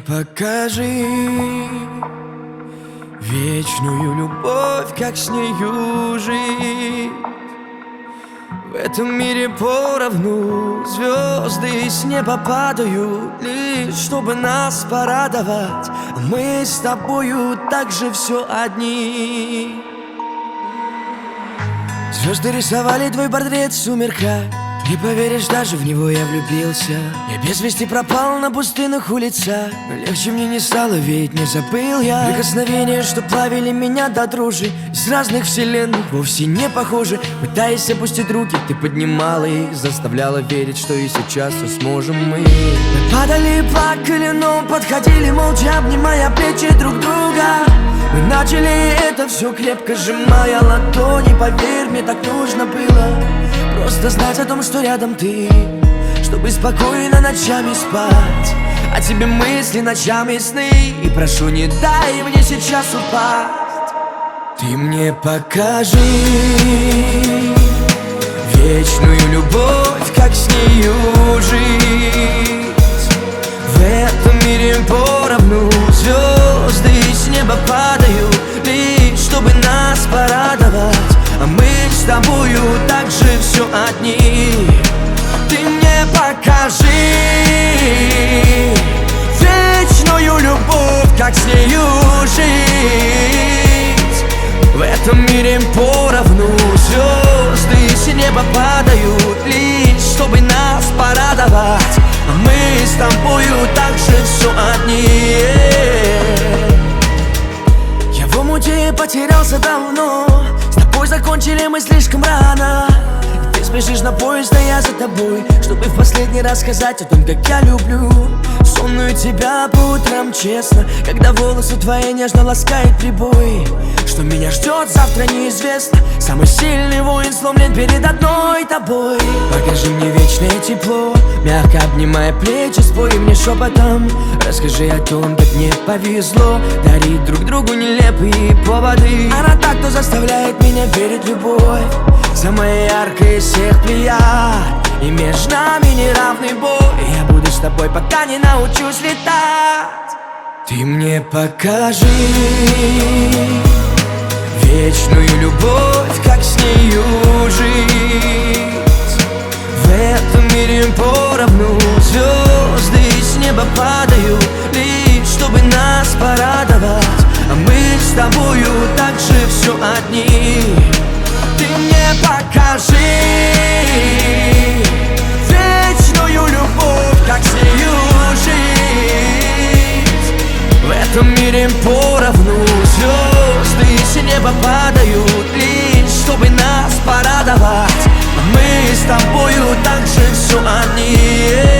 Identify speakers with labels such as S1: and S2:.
S1: покажи вечную любовь, как с нею жить. В этом мире поровну звезды с неба падают, лишь чтобы нас порадовать. А мы с тобою также все одни. Звезды рисовали твой портрет в сумерках. Не поверишь, даже в него я влюбился. Я без вести пропал на пустынных улицах, но легче мне не стало, ведь не забыл я прикосновения, что плавили меня до дрожи. Из разных вселенных вовсе не похожи. Пытаясь опустить руки, ты поднимала их, заставляла верить, что и сейчас все сможем мы. Мы падали и плакали, но подходили молча, обнимая плечи друг друга. Мы начали это все крепко сжимая ладони. Поверь, мне так нужно было просто знать о том, что рядом ты, чтобы спокойно ночами спать. А тебе мысли ночами сны, и прошу, не дай мне сейчас упасть. Ты мне покажи вечную любовь, как с нею жить. В этом мире поровну звезды с неба падают, лишь чтобы нас порадовать. А мы с тобою также все одни. Ты мне покажи вечную любовь, как с нею жить. В этом мире поровну звезды с неба падают, лишь чтобы нас порадовать. А мы с тобою также все одни. Я в омуте потерялся давно, с тобой закончили мы слишком рано. Ты спешишь на поезд, а я за тобой, чтобы в последний раз сказать о том, как я люблю сонную тебя по утрам честно, когда волосы твои нежно ласкает прибой. Что меня ждет завтра неизвестно. Самый сильный воин сломлен перед одной тобой. Покажи мне вечное тепло, мягко обнимая плечи, спой мне шепотом. Расскажи о том, как мне повезло дарить друг другу нелепые поводы. Она так, кто заставляет меня верить в любовь, самая яркая из всех плеяд. И между нами неравный бой. Я буду с тобой, пока не научусь летать. Ты мне покажи вечную любовь, как с нею жить. В этом мире поровну звезды с неба падают, лишь чтобы нас порадовать. А мы с тобою также все одни. Ты мне покажи вечную любовь, как с нею жить. В этом мире поровну звезды с неба падают, лишь чтобы нас порадовать. А мы с тобою также все одни.